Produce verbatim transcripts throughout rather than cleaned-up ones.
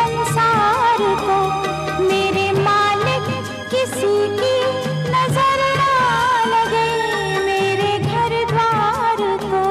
संसार को, मेरे मालिक किसी की नजर ना लगे मेरे घर द्वार को।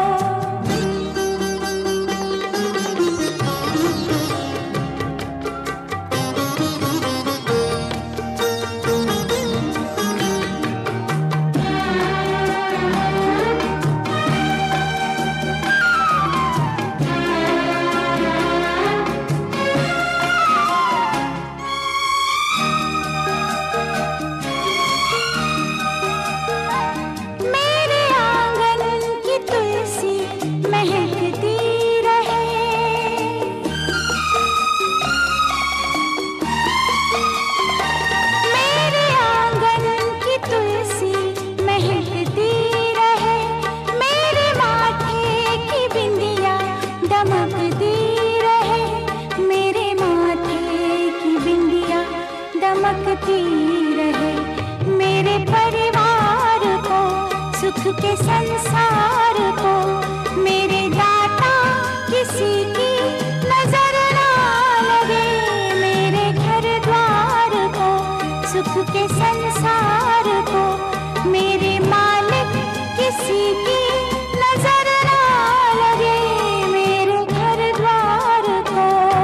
दमकती रहे मेरे परिवार को, सुख के संसार को, मेरे दाता किसी की नजर ना लगे मेरे घर द्वार को, सुख के संसार को, मेरे मालिक किसी की नजर ना लगे मेरे घर द्वार को।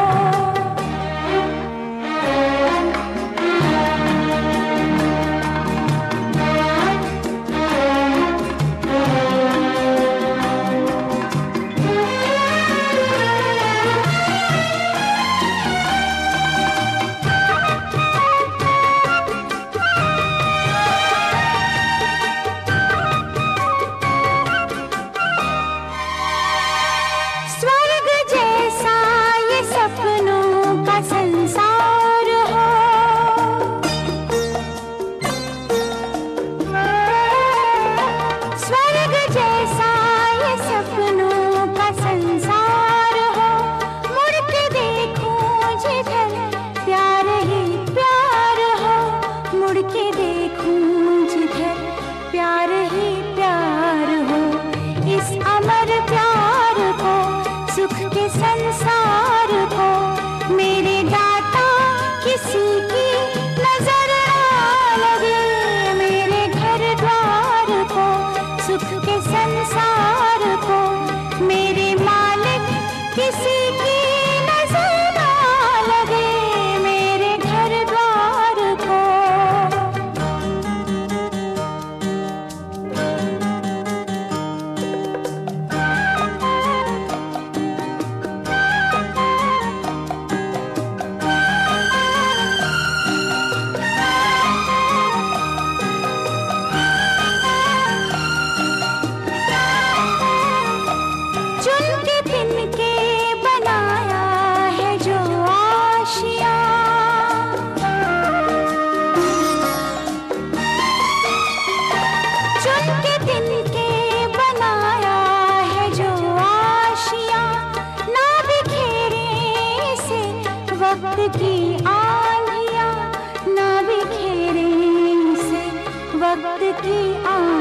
संसार हो, स्वर्ग जैसा ये सपनों का संसार हो, मुड़ के देखूं जिधर प्यार ही प्यार हो, मुड़ के देखूं जिधर प्यार ही प्यार हो, इस अमर प्यार को, सुख के संसार को, मेरे दाता किसी की नजर ना लगे मेरे घर द्वार को, सुख के संसार को, मेरे मालिक किसी की नजर ना लगे मेरे घर द्वार को। वक्त की आंधियां ना बिखेरे से, वक्त की आंधियां